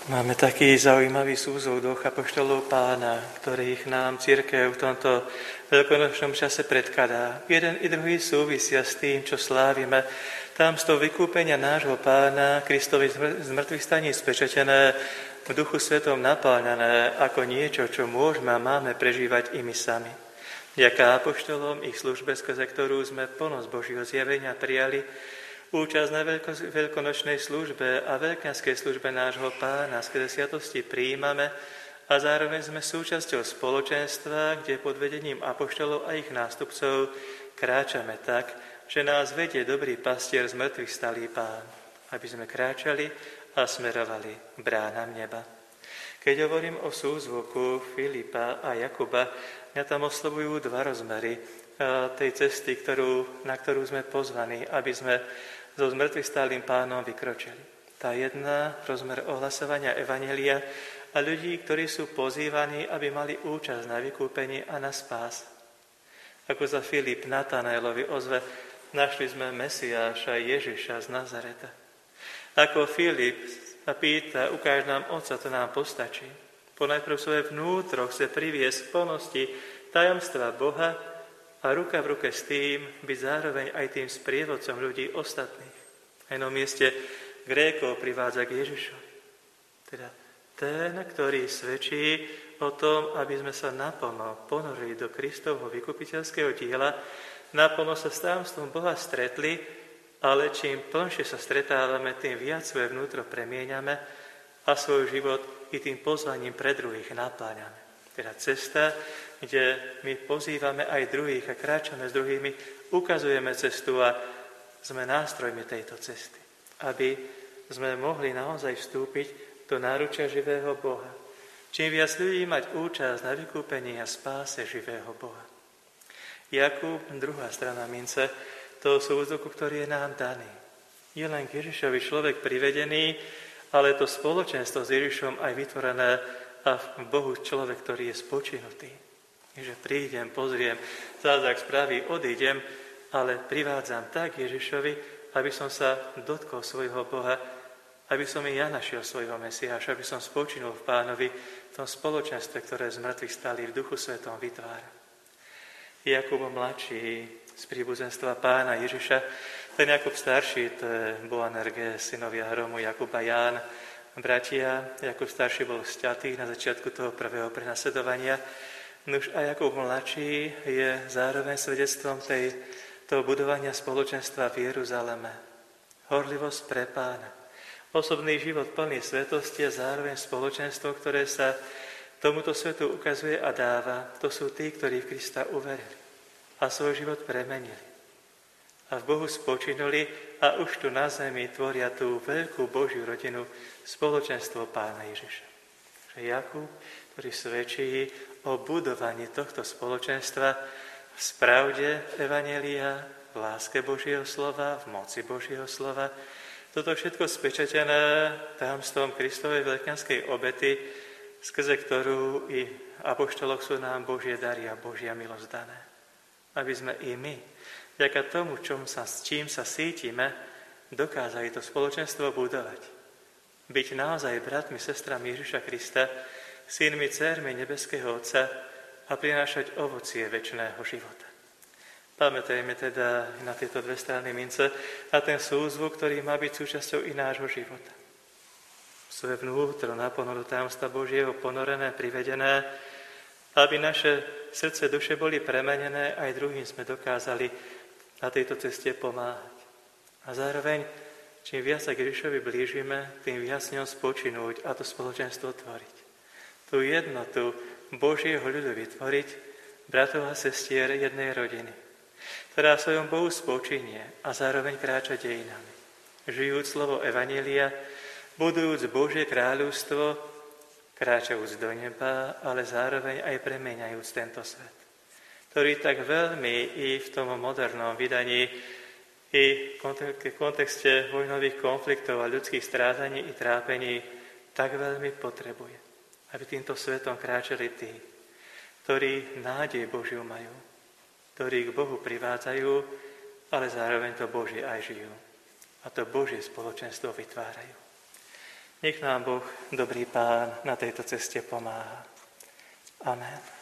Máme taký zaujímavý súzvuk apoštolov Pána, ktorých nám cirkev v tomto veľkonočnom čase predkladá. Jeden i druhý súvisia s tým, čo slávime. Tam z toho vykúpenia nášho Pána, Kristovi zmŕtvychvstaní spečetené, v Duchu Svetom napáľané ako niečo, čo môžeme a máme prežívať i my sami. Vďaka apoštolom, ich službe, skrze ktorú sme plnosť Božieho zjavenia prijali, účasť na veľkonočnej službe a veľkňazskej službe nášho Pána skrze sviatosti prijímame a zároveň sme súčasťou spoločenstva, kde pod vedením apoštolov a ich nástupcov kráčame tak, že nás vedie dobrý pastier z mŕtvych stalý Pán, aby sme kráčali a smerovali bránam neba. Keď hovorím o súzvuku Filipa a Jakuba, mňa tam oslovujú dva rozmery tej cesty, na ktorú sme pozvaní, aby sme so zmŕtvychvstalým Pánom vykročili. Tá jedna, rozmer ohlasovania evanjelia a ľudí, ktorí sú pozývaní, aby mali účasť na vykúpení a na spás. Ako za Filip Natanaelovi ozve, našli sme Mesiáša Ježiša z Nazareta. Ako Filip sa pýta, ukáž nám Otca, to nám postačí. Ponajprv svoje vnútro chce priviesť k plnosti tajomstva Boha a ruka v ruke s tým byť zároveň aj tým sprievodcom ľudí ostatných. A na mieste Grékov privádza k Ježišovi. Teda ten, ktorý svedčí o tom, aby sme sa naplno ponorili do Kristovho vykupiteľského diela, naplno sa s tajomstvom Boha stretli, ale čím plnšie sa stretávame, tým viac svoje vnútro premieňame a svoj život i tým pozvaním pre druhých napláňame. Teda cesta, kde my pozývame aj druhých a kráčame s druhými, ukazujeme cestu a sme nástrojmi tejto cesty, aby sme mohli naozaj vstúpiť do náručia živého Boha. Čím viac ľudí mať účasť na vykúpení a spáse živého Boha. Jakub, druhá strana mince, toho súzvuku, ktorý je nám daný. Je len k Ježišovi človek privedený, ale to spoločenstvo s Ježišom aj vytvorené a v Bohu človek, ktorý je spočinutý. Že prídem, pozriem, zázrak spraví, odídem, ale privádzam tak Ježišovi, aby som sa dotkol svojho Boha, aby som i ja našiel svojho Mesiáša, aby som spočinul v Pánovi v tom spoločenstve, ktoré z mŕtvych stali v Duchu Svetom vytvára. Jakub mladší z príbuzenstva Pána Ježiša, ten Jakub starší, to je Boanerges, synovia Hromu, Jakub a Ján, bratia. Jakub starší bol sťatý na začiatku toho prvého prenasledovania. Nuž a Jakub mladší je zároveň svedectvom toho budovania spoločenstva v Jeruzaleme. Horlivosť pre Pána. Osobný život plný svetosti a zároveň spoločenstvo, ktoré sa tomuto svetu ukazuje a dáva, to sú tí, ktorí v Krista uverili a svoj život premenili. A v Bohu spočinuli a už tu na zemi tvoria tú veľkú Božiu rodinu, spoločenstvo Pána Ježiša. Že Jakub, ktorý svedčí o budovaní tohto spoločenstva v spravde evanjelia, v láske Božieho slova, v moci Božieho slova, toto všetko spečatené tajomstvom Kristovej veľkňazskej obety, skrze ktorú i apoštolok sú nám Božie dary a Božia milosť dané. Aby sme i my, vďaka tomu, s čím sa cítime, dokázali to spoločenstvo budovať. Byť naozaj bratmi, sestrami Ježiša Krista, synmi, dcérmi nebeského Otca a prinášať ovocie večného života. Pamätajme teda na tieto dve strany mince a ten súzvuk, ktorý má byť súčasťou i nášho života. Svoje vnútro naplno do tajomstva Božieho ponorené, privedené, aby naše srdce, duše boli premenené, aj druhým sme dokázali na tejto ceste pomáhať. A zároveň, čím viac sa k Ježišovi blížime, tým viac s ňom spočinúť a to spoločenstvo tvoriť. Tú jednotu Božieho ľudu vytvoriť, bratov a sestier jednej rodiny, ktorá v svojom Bohu spočinie a zároveň kráča dejinami. Žijúc slovo evanjelia, budujúc Božie kráľovstvo, kráčajúc do neba, ale zároveň aj premieňajúc tento svet, ktorý tak veľmi i v tom modernom vydaní i v kontexte vojnových konfliktov a ľudských strádaní i trápení tak veľmi potrebuje, aby týmto svetom kráčali tí, ktorí nádej Božiu majú, ktorí k Bohu privádzajú, ale zároveň to Božie aj žijú. A to Božie spoločenstvo vytvárajú. Nech nám Boh, dobrý Pán, na tejto ceste pomáha. Amen.